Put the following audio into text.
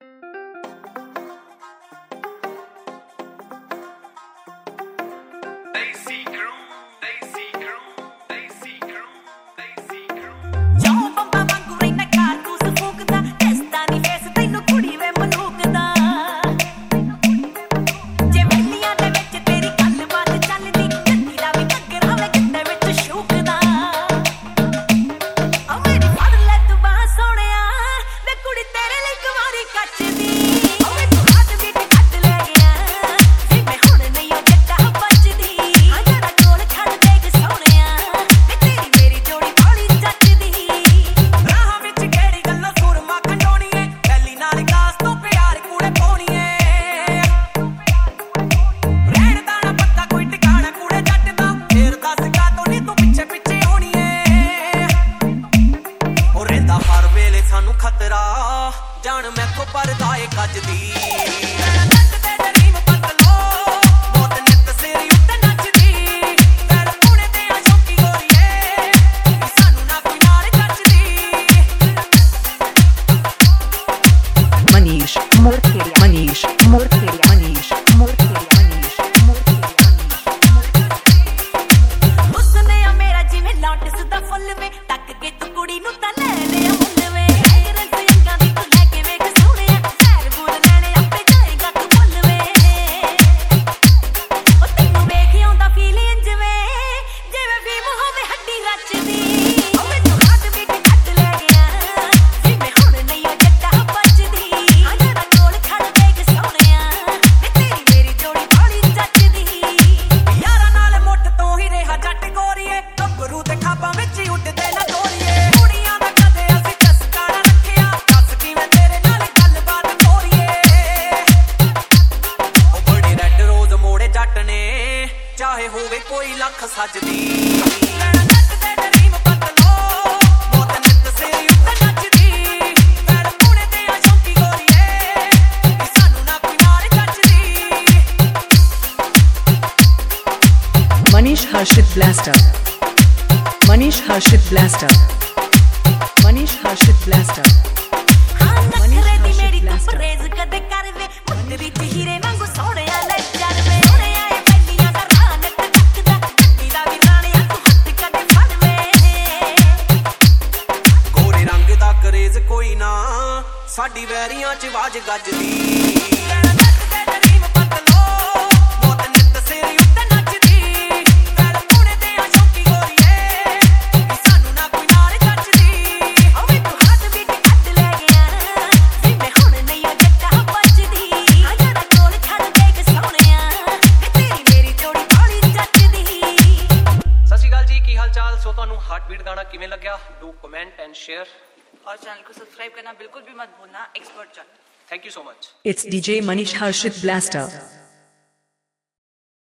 जान मैथों परदा ए कजदी Manish Morkeria Manish Morkeria Manish Morkeria Manish उसने आ मेरा जिवें लॉटस दा फुल वे तक के तू कुड़ी नु ता ले ले मुल वे रंग रंगा दी तू लेके वेख सोहणिया सैर बूल लेने आपे जाएगा तू मुल वे ओ तैनू वेख आंदा फीलिंग जिवें जिवें भी होवे हड्डी रचदी ओ मैनू हाथ बीट कट ले गया जिवें हुण नहीं ओ जट्टा बचदी आ जरा कोल खड़ देख सोहणिया तेरी मेरी जोड़ी बड़ी जचदी यारा नाल मुठ तो ही रेहा जट गोरीए ਗੱਭਰੂ ਤੇ ਖਾਪਾਂ ਵਿੱਚ ਹੀ ਉੱਡਦੇ ਨਾ ਗੋਰੀਏ ਕੁੜੀਆਂ ਦਾ ਕਦੇ ਅਸੀਂ ਚਸਕਾ ਨਾ ਰੱਖਿਆ ਦੱਸ ਕਿਵੇਂ ਤੇਰੇ ਨਾਲ ਗੱਲਬਾਤ ਤੋਰੀਏ ਉਹ ਬੜੀ ਰੈੱਡ ਰੋਜ਼ ਮੋੜੇ ਜੱਟ ਨੇ ਚਾਹੇ ਹੋਵੇ ਕੋਈ ਲੱਖ ਸੱਜਦੀ ਲੈਣਾ ਨੱਚ ਦੇ ਡਰੀਮ ਬਦਲੋ ਮੌਤ ਨਿੱਤ ਸਿਰ ਉੱਤੇ ਨੱਚਦੀ ਪੈਰ ਪੂਣੇ ਤੇ ਆ ਸ਼ੌਂਕੀ ਗੋਰੀਏ ਕਿ ਸਾਨੂੰ ਨਾ ਕੋਈ ਮਾਰ ਜੱਚਦੀ Manish Harshit Blaster Manish Harshit Blaster Manish Harshit Blaster ਹਾਂ ਨਖਰੇ ਦੀ ਮੇਰੀ ਤੂੰ ਪਰੇਜ਼ ਕਦੇ ਕਰਵੇ ਮੁੱਢ ਵਿੱਚ ਹੀਰੇ ਵਾਂਗੂ ਸੋਹਣਿਆ ਲੈ ਚੜਵੇ ਸੋਹਣਿਆ ਇਹ ਪਹਿਲੀਆਂ ਦਾ ਰਾਨ ਟੱਕਦਾ ਗੱਡੀ ਦਾ ਵੀ ਰਾਣਿਆ ਤੂੰ ਹੱਥ ਕਦੇ ਫੜਵੇ ਗੋਰੇ ਰੰਗ ਦਾ ਕਰੇਜ਼ ਕੋਈ ਨਾ ਸਾਡੀ ਵੈਰੀਆਂ ਚ ਆਵਾਜ਼ ਗੱਜਦੀ ਲੈਣਾ ਨੱਚ ਦੇ ਡਰੀਮ ਬਦਲੋ ਮੌਤ ਨਿੱਤ ਸਿਰ ਉੱਤੇ ਨੱਚਦੀ ਪੈਰ ਪੂਣੇ ਤੇ ਆ ਸ਼ੌਂਕੀ ਗੋਰੀਏ ਕਿ ਸਾਨੂੰ ਨਾ ਕੋਈ ਮਾਰ ਜੱਚਦੀ ਓਏ ਤੂੰ ਹੱਥ ਵੀ ਕੱਢ ਲੈ ਗਿਆ ਜਿਵੇਂ ਹੁਣ ਨਹੀਂ ਉਹ ਜੱਟਾ ਬਚਦੀ ਆ ਜਰਾ ਕੋਲ ਖੜ ਦੇਖ ਸੋਹਣਿਆ ਤੇਰੀ ਮੇਰੀ ਜੋੜੀ ਬੜੀ ਜੱਚਦੀ ਸਤਿ ਸ਼੍ਰੀ ਅਕਾਲ ਜੀ ਕੀ ਹਾਲ ਚਾਲ ਸੋ ਤੁਹਾਨੂੰ ਹਾਰਟਬੀਟ ਗਾਣਾ ਕਿਵੇਂ ਲੱਗਿਆ ਡੂ ਕਮੈਂਟ ਐਂਡ ਸ਼ੇਅਰ और चैनल को सब्सक्राइब करना बिल्कुल भी मत भूलना expert channel thank you so much It's DJ Manish Harshit Blaster